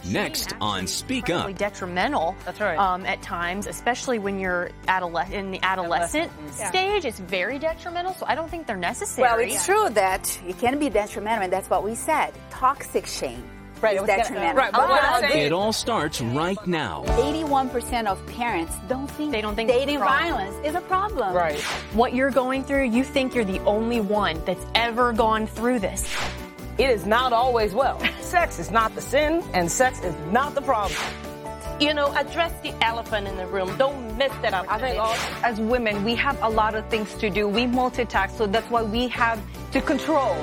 Next on Speak Up. Detrimental. That's right. At times, especially when you're in the adolescent stage, it's very detrimental. So I don't think they're necessary. Well, it's true that it can be detrimental, and that's what we said. Toxic shame. Right, is detrimental. Right, but what I'm saying, It all starts right now. 81% of parents don't think dating violence is a problem. right. what you're going through, you think you're the only one that's ever gone through this. It is not always well. Sex is not the sin, and sex is not the problem. You know, address the elephant in the room. Don't miss that opportunity. As women, we have a lot of things to do. We multitask, so that's why we have to control.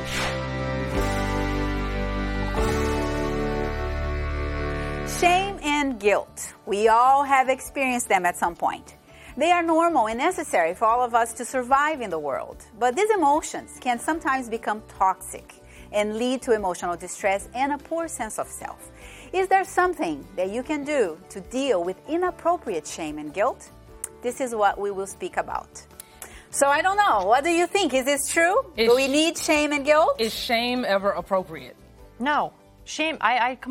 Shame and guilt. We all have experienced them at some point. They are normal and necessary for all of us to survive in the world. But these emotions can sometimes become toxic and lead to emotional distress and a poor sense of self. Is there something that you can do to deal with inappropriate shame and guilt? This is what we will speak about. So I don't know. What do you think? Is this true? Do we need shame and guilt? Is shame ever appropriate? No. Shame,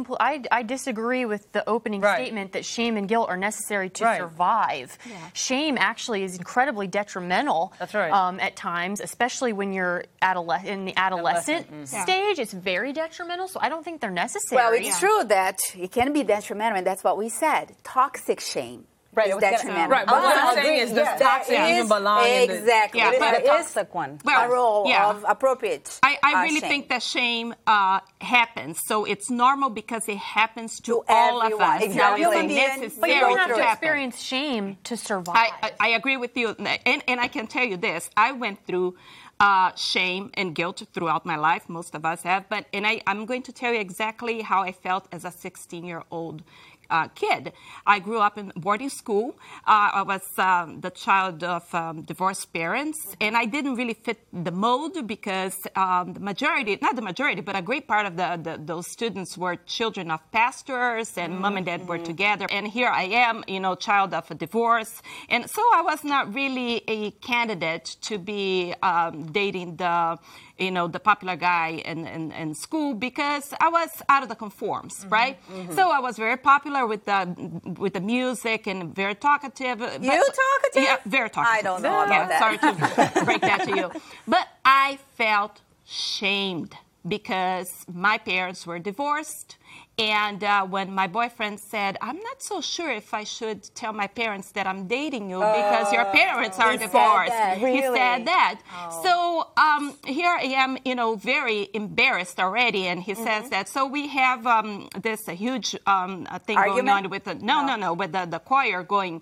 I disagree with the opening statement that shame and guilt are necessary to survive. Yeah. Shame actually is incredibly detrimental. That's right. At times, especially when you're in the adolescent stage. It's very detrimental, so I don't think they're necessary. Well, it's true that it can be detrimental, and that's what we said. Toxic shame. Right, is detrimental. Right, but what I'm saying is does toxic even belong in the... Exactly. Yeah, There the is toxic one. a role of appropriate I really shame. think that shame happens. So it's normal because it happens to all everyone. of us. Exactly. Now, it's Human being, necessary But you don't have to to happen. experience shame to survive. I agree with you. And I can tell you this. I went through shame and guilt throughout my life. Most of us have. I'm going to tell you exactly how I felt as a 16-year-old kid. I grew up in boarding school. I was the child of divorced parents, and I didn't really fit the mold because not the majority, but a great part of those students were children of pastors, and mom and dad were together. And here I am, child of a divorce. And so I was not really a candidate to be dating the popular guy in school because I was out of the conforms, right? Mm-hmm. So I was very popular with the music and very talkative. You talkative? Yeah, very talkative. I don't know about that. Sorry to break that to you. But I felt shamed because my parents were divorced. And when my boyfriend said, I'm not so sure if I should tell my parents that I'm dating you because your parents are divorced. He said that. So here I am, very embarrassed already. And he says that. So we have this huge thing going on with with the choir going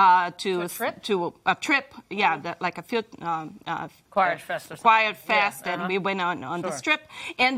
to a trip. Yeah, like a field Choir fest or something. Choir fest, and we went on this trip. And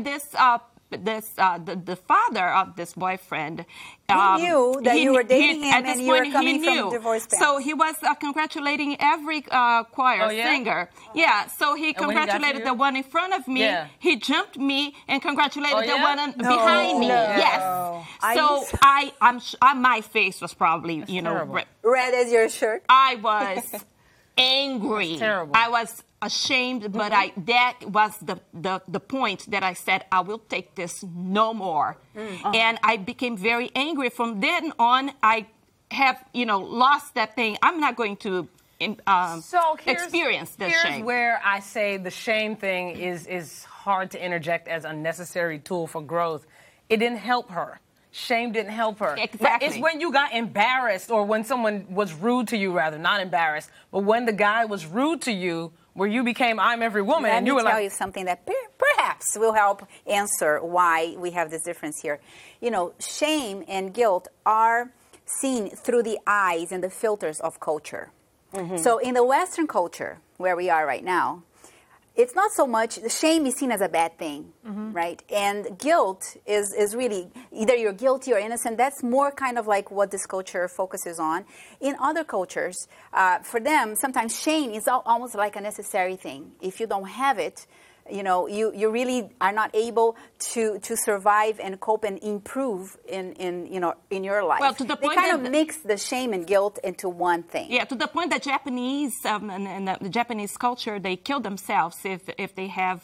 the father of this boyfriend, he knew that you were dating him and you were coming from divorced parents. So he was congratulating every choir singer. Yeah, so he congratulated the one in front of me. Yeah. He jumped me and congratulated the one behind me. Yes. So my face was probably red as your shirt. I was angry. Terrible. I was ashamed, but that was the point that I said, I will take this no more. And I became very angry. From then on, I have, lost that thing. I'm not going to experience this shame. Here's where I say the shame thing is hard to interject as a necessary tool for growth. It didn't help her. Shame didn't help her. Exactly. It's when you got embarrassed or when someone was rude to you, rather, not embarrassed, but when the guy was rude to you, where you became I'm every woman, and you were like... Let me tell you something that perhaps will help answer why we have this difference here. Shame and guilt are seen through the eyes and the filters of culture. Mm-hmm. So in the Western culture, where we are right now, it's not so much, shame is seen as a bad thing, right? And guilt is really, either you're guilty or innocent. That's more kind of like what this culture focuses on. In other cultures, for them, sometimes shame is almost like a necessary thing. If you don't have it, you really are not able to survive and cope and improve in your life. Well, to the point they kind of mix the shame and guilt into one thing. Yeah, to the point that Japanese and the Japanese culture, they kill themselves if they have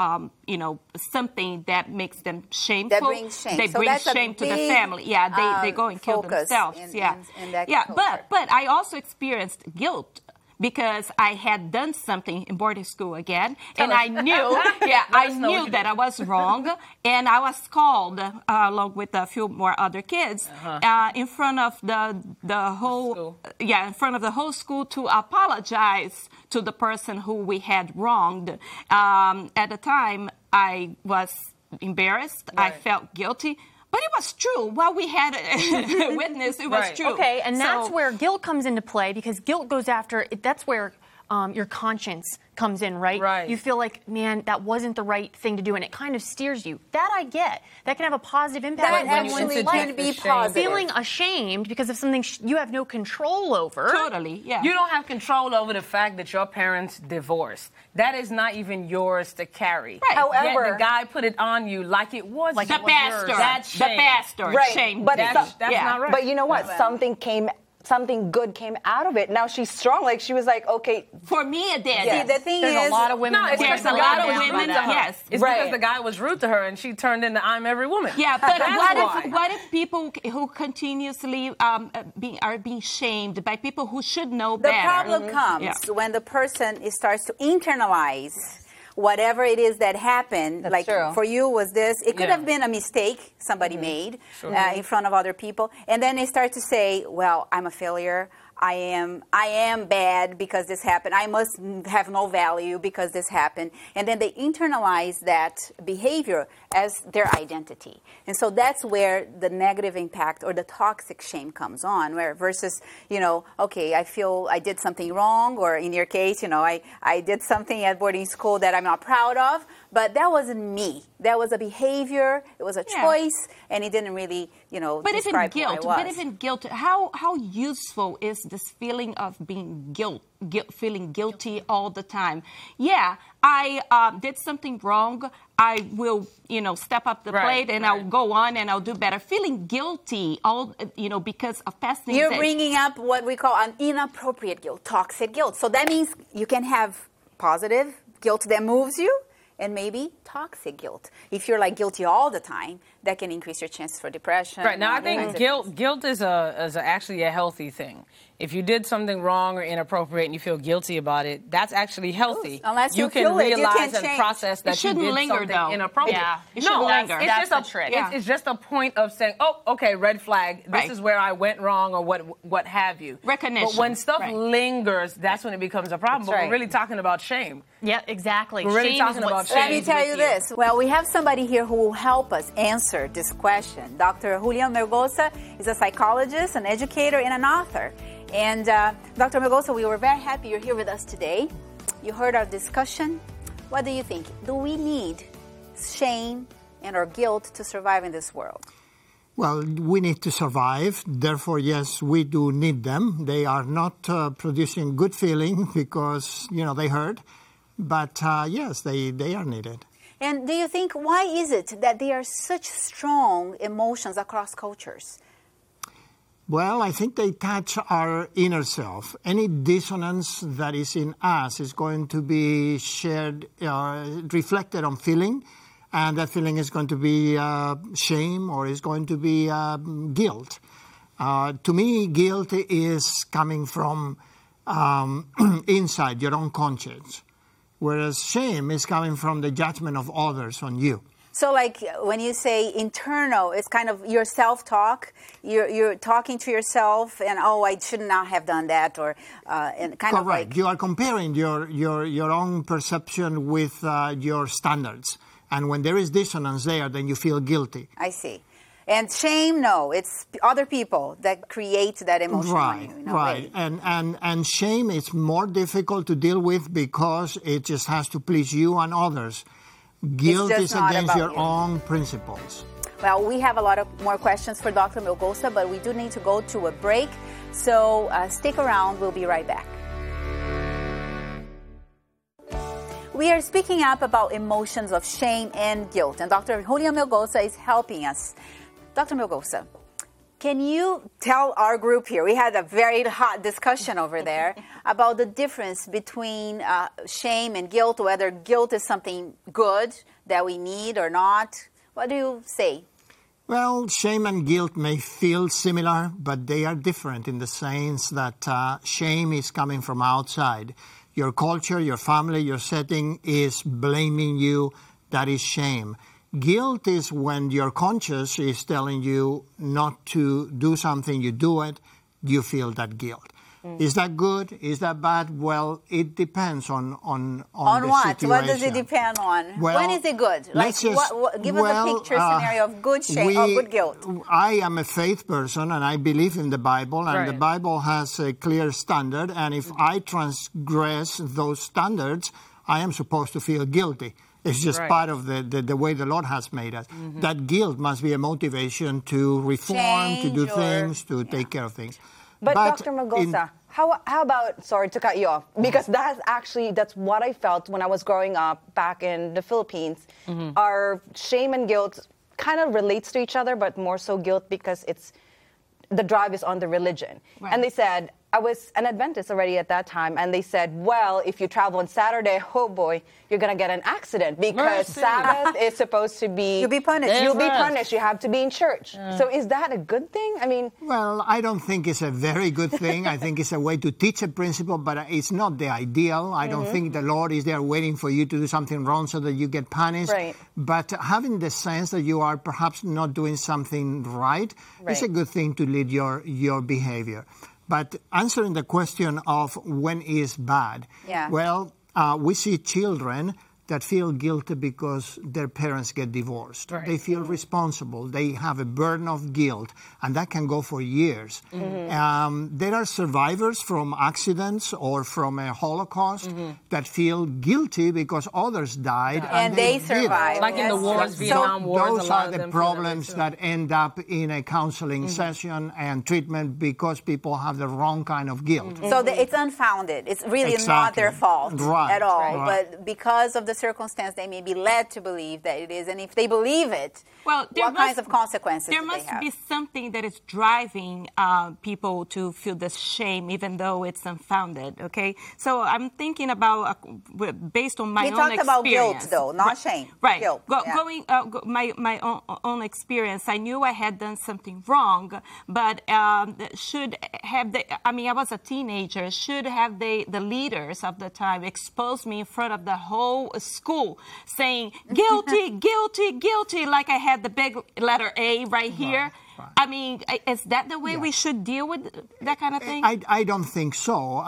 something that makes them shameful. That brings shame. They bring shame to the family. Yeah, they go and kill themselves. In that culture. But I also experienced guilt, because I had done something in boarding school again, and I knew that I was wrong, and I was called along with a few more other kids in front of the whole school to apologize to the person who we had wronged. At the time, I was embarrassed. Right. I felt guilty. But it was true. While we had a witness, it was true. Okay, and that's where guilt comes into play, because guilt goes after, that's where your conscience comes in, right? Right. You feel like, man, that wasn't the right thing to do, and it kind of steers you. That I get. That can have a positive impact. That actually can be positive. Feeling ashamed because of something you have no control over. Totally, yeah. You don't have control over the fact that your parents divorced. That is not even yours to carry. Right. However, yet the guy put it on you like it was the pastor. That's shame. The pastor. Right. Shame. But that's not right. But you know what? Something good came out of it. Now she's strong. Like, she was like, okay. For me, it did. See, the thing there's is, a lot of women. No, it's there's because a lot of women. Yes, it's because the guy was rude to her, and she turned into I'm every woman. Yeah, but That's what if people who continuously are being shamed by people who should know better? The problem comes when the person starts to internalize whatever it is that happened. That's true. For you was this. It could have been a mistake somebody made in front of other people, and then they start to say, "Well, I'm a failure. I am bad because this happened. I must have no value because this happened." And then they internalize that behavior as their identity. And so that's where the negative impact or the toxic shame comes on, where versus, okay, I feel I did something wrong, or in your case, I did something at boarding school that I'm not proud of, but that wasn't me. That was a behavior, it was a choice, and it didn't really, describe who I was. But even guilt, how useful is this feeling of being feeling guilty all the time? Yeah, I did something wrong. I will, step up the plate, and I'll go on and I'll do better. Feeling guilty, because of past things. You're bringing up what we call an inappropriate guilt, toxic guilt. So that means you can have positive guilt that moves you, and maybe toxic guilt. If you're guilty all the time, that can increase your chances for depression. Right. Now, I think guilt is actually a healthy thing. If you did something wrong or inappropriate and you feel guilty about it, that's actually healthy. Unless you can realize and change. Process that you did linger, something though. inappropriate. Yeah. It shouldn't linger. That's the trick. It's just a point of saying, oh, okay, red flag. This is where I went wrong, or what have you. Recognition. But when stuff lingers, that's when it becomes a problem. But we're really talking about shame. Yeah, exactly. We're really shame talking is about shame. Let me tell you this. Well, we have somebody here who will help us answer this question. Dr. Julian Melgoza is a psychologist, an educator, and an author. And Dr. Melgoza, we were very happy you're here with us today. You heard our discussion. What do you think? Do we need shame and or guilt to survive in this world? Well, we need to survive. Therefore, yes, we do need them. They are not producing good feeling because, they hurt. But, yes, they are needed. And do you think, why is it that they are such strong emotions across cultures? Well, I think they touch our inner self. Any dissonance that is in us is going to be shared, reflected on feeling, and that feeling is going to be shame or is going to be guilt. To me, guilt is coming from inside your own conscience, whereas shame is coming from the judgment of others on you. So when you say internal, it's kind of your self-talk. You're talking to yourself and, I should not have done that, or and kind of Correct. You are comparing your own perception with your standards. And when there is dissonance there, then you feel guilty. I see. And shame, no, it's other people that create that emotion on you. Right. And shame is more difficult to deal with because it just has to please you and others. Guilt is against your own principles. Well, we have a lot of more questions for Dr. Melgoza, but we do need to go to a break. So stick around. We'll be right back. We are speaking up about emotions of shame and guilt, and Dr. Julian Melgoza is helping us. Dr. Melgoza, can you tell our group here, we had a very hot discussion over there about the difference between shame and guilt, whether guilt is something good that we need or not. What do you say? Well, shame and guilt may feel similar, but they are different in the sense that shame is coming from outside. Your culture, your family, your setting is blaming you. That is shame. Guilt is when your conscience is telling you not to do something, you do it, you feel that guilt. Is that good? Is that bad? Well, it depends on the what? situation. What does it depend on? Well, when is it good? Like, give us a picture scenario of good shame or good guilt. I am a faith person, and I believe in the Bible, and Right. the Bible has a clear standard, and if I transgress those standards, I am supposed to feel guilty. It's just Right. part of the way the Lord has made us. That guilt must be a motivation to reform, to do things, to take care of things. But Dr. Melgoza, how about, sorry to cut you off, because that's what I felt when I was growing up back in the Philippines. Our shame and guilt kind of relates to each other, but more so guilt because the drive is on the religion. Right. And they said, I was an Adventist already at that time, and they said, well, if you travel on Saturday, oh boy, you're going to get an accident because Sabbath is supposed to be... You'll be punished. You'll be punished. You have to be in church. So is that a good thing? I mean... Well, I don't think it's a very good thing. I think it's a way to teach a principle, but it's not the ideal. I don't think the Lord is there waiting for you to do something wrong so that you get punished. Right. But having the sense that you are perhaps not doing something right. Is a good thing to lead your behavior. But answering the question of when is bad, well, we see children that feel guilty because their parents get divorced. Right. They feel responsible. They have a burden of guilt, and that can go for years. There are survivors from accidents or from a Holocaust that feel guilty because others died and they survived. Like in the wars, Vietnam Wars. Those are the problems that end up in a counseling session and treatment because people have the wrong kind of guilt. So it's unfounded. It's really not their fault at all. Right. But because of the circumstance, they may be led to believe that it is. And if they believe it, what kinds of consequences there do they must have? be something that is driving people to feel this shame, even though it's unfounded, okay? So I'm thinking about, based on my own experience. We talked about guilt, though, not shame. Right. Guilt. My own experience, I knew I had done something wrong, but should have I was a teenager, should have the leaders of the time exposed me in front of the whole school saying, guilty, guilty, guilty, like I had the big letter A right here. Right. I mean, is that the way we should deal with that kind of thing? I don't think so.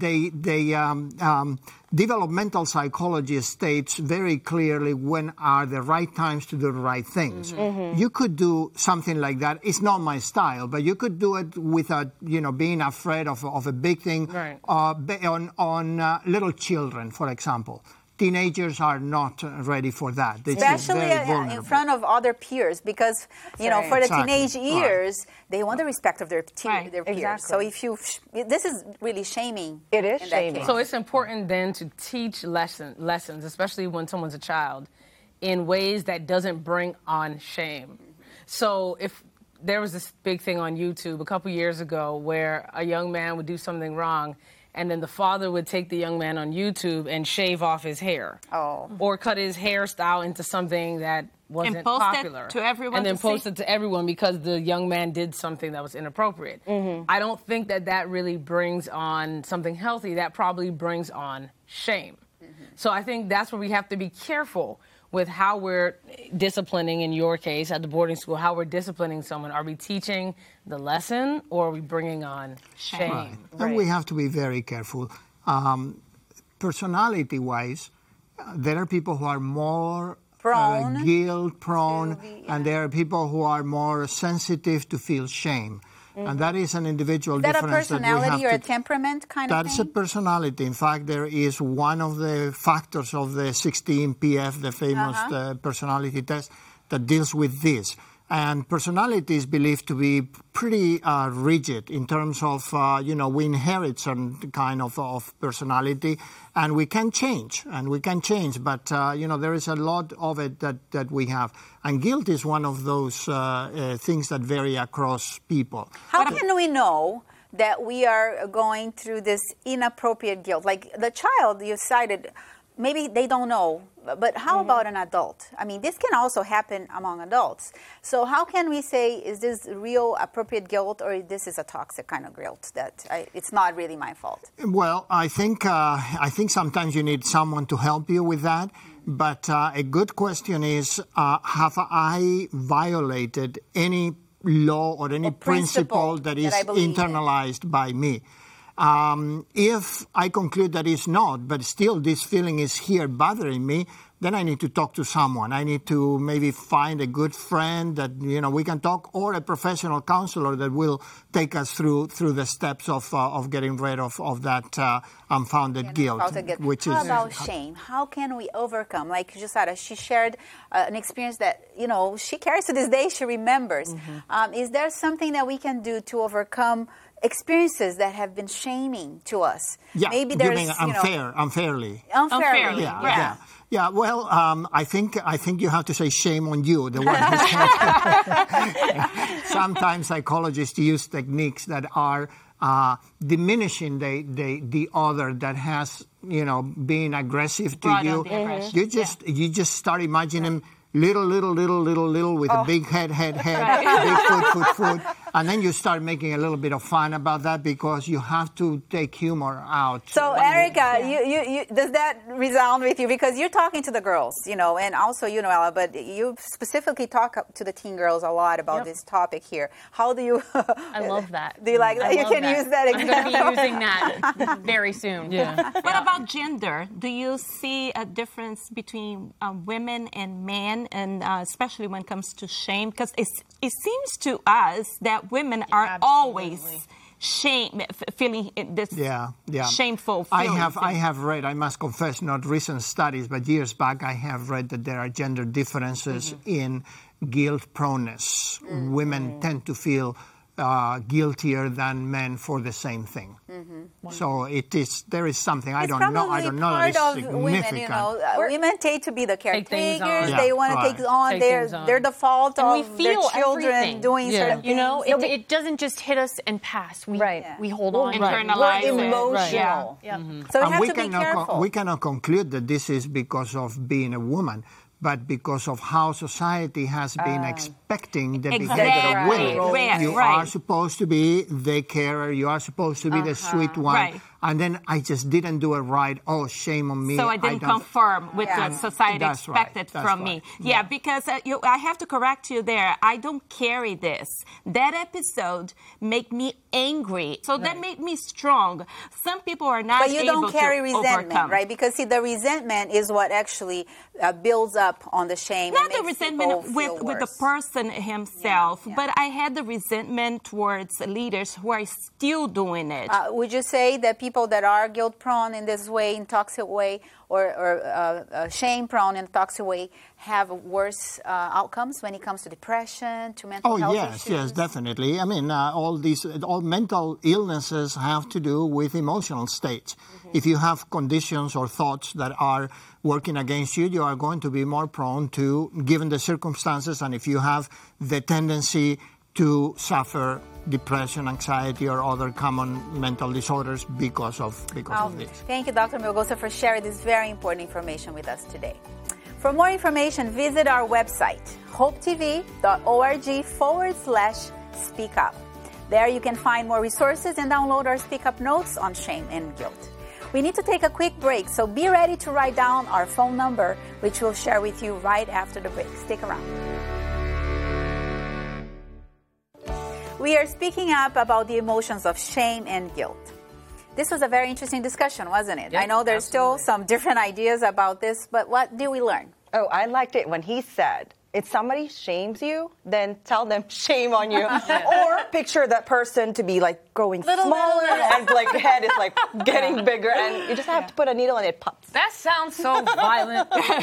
Developmental psychology states very clearly when are the right times to do the right things. You could do something like that. It's not my style, but you could do it without, being afraid of a big thing. Right. On little children, for example. Teenagers are not ready for that. Especially in front of other peers, because, for the teenage years, they want the respect of their peers. Exactly. So this is really shaming. It is shaming. So it's important then to teach lessons, especially when someone's a child, in ways that doesn't bring on shame. So if there was this big thing on YouTube a couple years ago where a young man would do something wrong, and then the father would take the young man on YouTube and shave off his hair. Or cut his hairstyle into something that wasn't popular. It to everyone and then post it to everyone because the young man did something that was inappropriate. I don't think that really brings on something healthy. That probably brings on shame. So I think that's where we have to be careful with how we're disciplining, in your case, at the boarding school, how we're disciplining someone. Are we teaching the lesson, or are we bringing on shame? Right. And we have to be very careful. Personality-wise, there are people who are more guilt-prone, and there are people who are more sensitive to feel shame. And that is an individual difference. Is that a personality or a temperament kind of thing? That's a personality. In fact, there is one of the factors of the 16PF, the famous personality test, that deals with this. And personality is believed to be pretty rigid in terms of, we inherit some kind of personality, and we can change, but, there is a lot of it that we have. And guilt is one of those things that vary across people. How can we know that we are going through this inappropriate guilt? Like the child you cited, maybe they don't know, but how about an adult? I mean, this can also happen among adults. So how can we say, is this real appropriate guilt, or this is a toxic kind of guilt that it's not really my fault? Well, I think sometimes you need someone to help you with that. But a good question is, have I violated any law or any principle that is internalized by me? If I conclude that it's not, but still this feeling is here bothering me, then I need to talk to someone. I need to maybe find a good friend that, we can talk, or a professional counselor that will take us through the steps of getting rid of that unfounded guilt. How about shame? How can we overcome? Like Jusara, she shared an experience that, she carries to this day, she remembers. Is there something that we can do to overcome experiences that have been shaming to us? Yeah, maybe you mean unfairly. Unfairly, yeah. Well, I think you have to say shame on you, the one who's had. Sometimes psychologists use techniques that are diminishing the other that has been aggressive to you. You just start imagining little with a big head, big foot. And then you start making a little bit of fun about that because you have to take humor out. So, Erica, you does that resound with you? Because you're talking to the girls, and also Ella, but you specifically talk to the teen girls a lot about this topic here. How do you... I love that. Do you like that? You can use that example. I'm going to be using that very soon. Yeah. What about gender? Do you see a difference between women and men, and especially when it comes to shame? Because it seems to us that women are always feeling this shameful feeling. I have read, I must confess, not recent studies, but years back, I have read that there are gender differences in guilt proneness. Women tend to feel guiltier than men for the same thing. So there is something, I don't know that is significant. Women tend to be the caretakers, they want to take on their default of their children doing certain things. It doesn't just hit us and pass. We hold on. Internalize We're emotional. So we have to be careful. We cannot conclude that this is because of being a woman, but because of how society has been expecting the behavior of women. You are supposed to be the carer, you are supposed to be the sweet one, and then I just didn't do it right. Oh, shame on me. So I didn't conform with what society expected from me. Yeah, because I have to correct you there. I don't carry this. That episode made me angry. So that made me strong. Some people are not able to overcome. But you don't carry resentment, right? Because, see, the resentment is what actually builds up on the shame. Not the resentment with the person himself, but I had the resentment towards leaders who are still doing it. Would you say that people that are guilt-prone in this way, in toxic way, or shame-prone in toxic way, have worse outcomes when it comes to depression, to mental health issues? Yes, definitely. I mean, all mental illnesses have to do with emotional states. If you have conditions or thoughts that are working against you, you are going to be more prone to, given the circumstances, and if you have the tendency to suffer depression, anxiety, or other common mental disorders because of this. Thank you, Dr. Melgoza, for sharing this very important information with us today. For more information, visit our website, hopetv.org/speak-up. There you can find more resources and download our Speak Up notes on shame and guilt. We need to take a quick break, so be ready to write down our phone number, which we'll share with you right after the break. Stick around. We are speaking up about the emotions of shame and guilt. This was a very interesting discussion, wasn't it? Yes, I know there's still some different ideas about this, but what did we learn? Oh, I liked it when he said, if somebody shames you, then tell them shame on you. Or picture that person to be like growing smaller and like head is like getting bigger, and you just have to put a needle and it pops. That sounds so violent.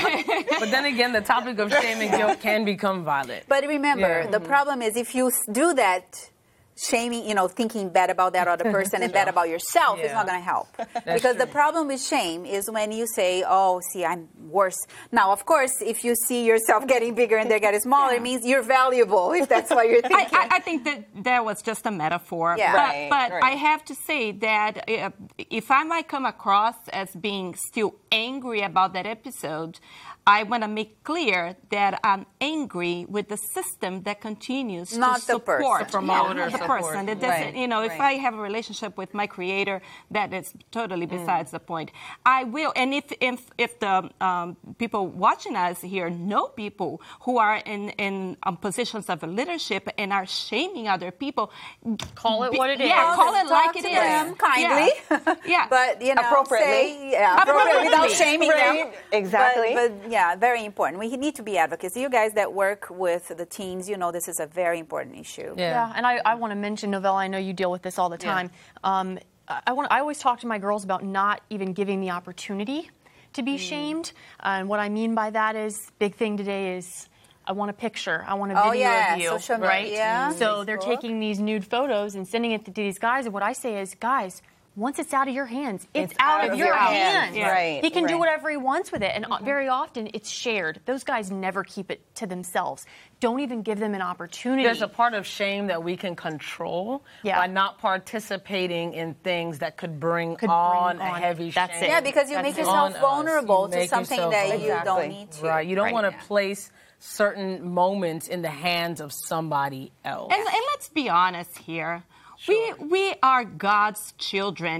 But then again, the topic of shame and guilt can become violent. But remember, the problem is if you do that, shaming, thinking bad about that other person and bad about yourself is not going to help. Because the problem with shame is when you say, oh, see, I'm worse. Now, of course, if you see yourself getting bigger and they're getting smaller, it means you're valuable, if that's what you're thinking. I think that was just a metaphor. Yeah. But I have to say that if I might come across as being still angry about that episode, I want to make clear that I'm angry with the system that continues to support the person. It doesn't, if I have a relationship with my creator, that is totally besides the point. I will, and if the people watching us here know people who are in positions of leadership and are shaming other people, call it what it is. Yeah, call it like it is. Them kindly, yeah. but appropriately, appropriately without shaming them. Exactly. But yeah, very important. We need to be advocates. You guys that work with the teens, this is a very important issue. Yeah, and I want to mention, Novella, I know you deal with this all the time. I always talk to my girls about not even giving the opportunity to be shamed. And what I mean by that is, big thing today is, I want a picture. I want a video of you. Social media, right? Yeah. So they're taking these nude photos and sending it to these guys. And what I say is, guys, once it's out of your hands, it's out of your hands. Yeah. Right. He can do whatever he wants with it. And very often it's shared. Those guys never keep it to themselves. Don't even give them an opportunity. There's a part of shame that we can control by not participating in things that could bring on a heavy shame. That's it. Yeah, because you make yourself vulnerable to something that you don't need to. Right. You don't want to place certain moments in the hands of somebody else. And let's be honest here. Sure. We are God's children.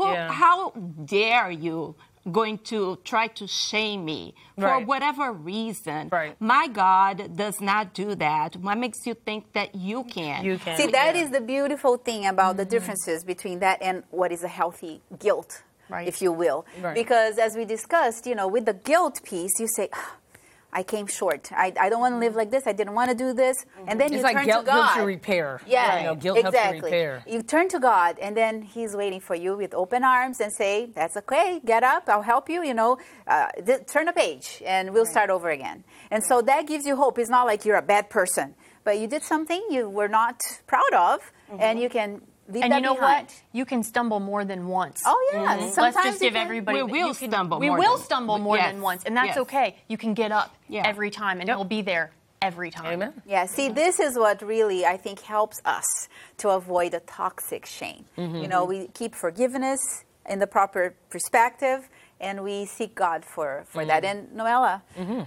How dare you going to try to shame me for whatever reason? Right. My God does not do that. What makes you think that you can? You can. See, that is the beautiful thing about the differences between that and what is a healthy guilt, if you will. Right. Because as we discussed, with the guilt piece, you say, I came short. I don't want to live like this. I didn't want to do this. And then it's you like turn guilt, to God. Guilt to repair. Yeah, guilt helps to repair. You turn to God, and then He's waiting for you with open arms and say, that's okay. Get up. I'll help you. Turn a page, and we'll start over again. And so that gives you hope. It's not like you're a bad person, but you did something you were not proud of, and you can leave that behind. And you know what? You can stumble more than once. Oh, yeah. Let's just give everybody... We will stumble more than once, and that's okay. You can get up every time, and He'll be there every time. Amen. Yeah, see, this is what really, I think, helps us to avoid a toxic shame. We keep forgiveness in the proper perspective, and we seek God for that. And Noella,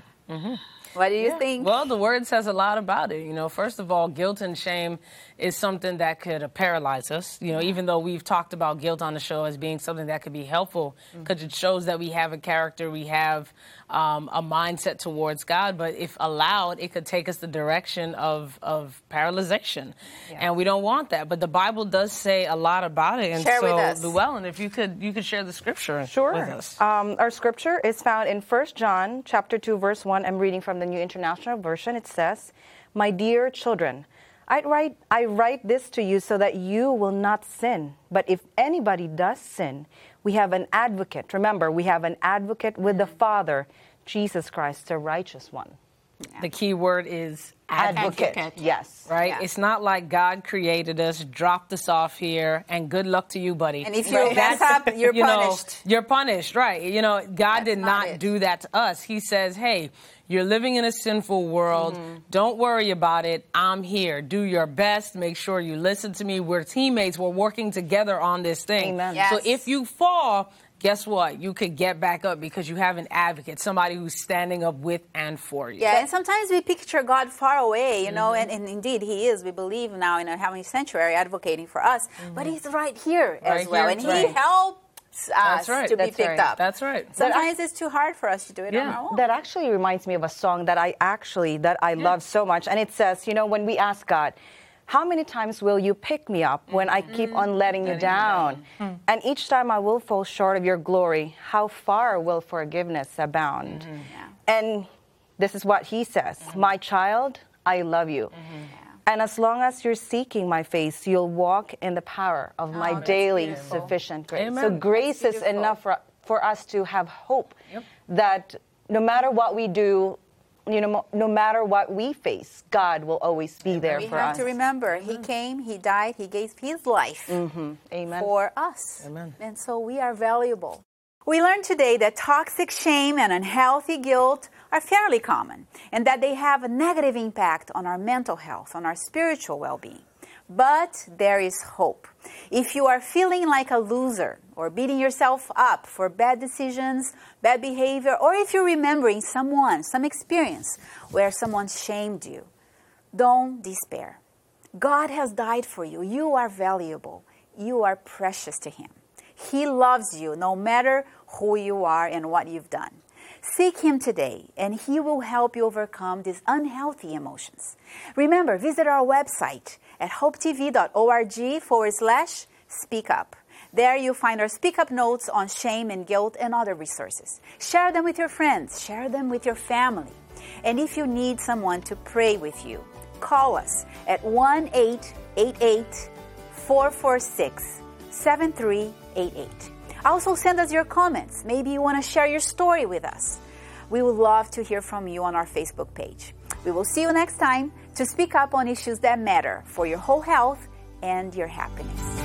what do you think? Well, the Word says a lot about it. First of all, guilt and shame is something that could paralyze us. Even though we've talked about guilt on the show as being something that could be helpful, because it shows that we have a character, we have a mindset towards God. But if allowed, it could take us the direction of paralyzation, and we don't want that. But the Bible does say a lot about it. And share with us. Llewellyn, if you could share the scripture with us. Our scripture is found in 1 John chapter 2, verse 1. I'm reading from the New International Version. It says, "My dear children, I write this to you so that you will not sin. But if anybody does sin, we have an advocate." Remember, we have an advocate with the Father, Jesus Christ, the righteous one. The key word is advocate. Yes. Right? Yeah. It's not like God created us, dropped us off here, and good luck to you, buddy. And if you mess up, you're punished. You're punished, right. God did not do that to us. He says, hey, you're living in a sinful world. Don't worry about it. I'm here. Do your best. Make sure you listen to me. We're teammates. We're working together on this thing. Amen. Yes. So if you fall, guess what? You could get back up because you have an advocate, somebody who's standing up with and for you. Yeah, and sometimes we picture God far away, and indeed He is. We believe now in a heavenly sanctuary advocating for us, but He's right here as well, and He helps us to be picked up. That's right. Sometimes it's too hard for us to do it on our own. That actually reminds me of a song that I love so much, and it says, when we ask God, how many times will you pick me up when I keep on letting you down? And each time I will fall short of your glory, how far will forgiveness abound? And this is what he says, my child, I love you. And as long as you're seeking my face, you'll walk in the power of my daily sufficient grace. Amen. So grace is enough for us to have hope that no matter what we do, no matter what we face, God will always be there for us. We have to remember, He came, He died, He gave His life for us. Amen. And so we are valuable. We learned today that toxic shame and unhealthy guilt are fairly common and that they have a negative impact on our mental health, on our spiritual well-being. But there is hope. If you are feeling like a loser or beating yourself up for bad decisions, bad behavior, or if you're remembering some experience where someone shamed you, don't despair. God has died for you. You are valuable. You are precious to Him. He loves you no matter who you are and what you've done. Seek Him today, and He will help you overcome these unhealthy emotions. Remember, visit our website at hopetv.org/speak up. There you'll find our Speak Up notes on shame and guilt and other resources. Share them with your friends. Share them with your family. And if you need someone to pray with you, call us at 1-888-446-7388. Also, send us your comments. Maybe you want to share your story with us. We would love to hear from you on our Facebook page. We will see you next time to speak up on issues that matter for your whole health and your happiness.